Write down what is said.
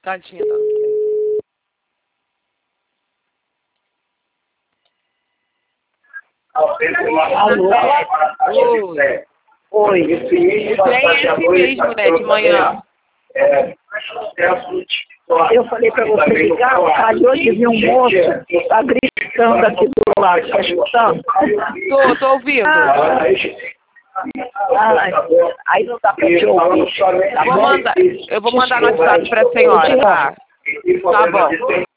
Tadinha, tá? Alô? Oi. Oi. O trem é esse mesmo, né? De manhã. Eu falei para você ligar, calhou de vir um moço, tá gritando aqui do lado, tá escutando? Tô ouvindo. Aí não dá pra te ouvir. Tá bom? Eu vou mandar no WhatsApp pra senhora, tá? Tá bom.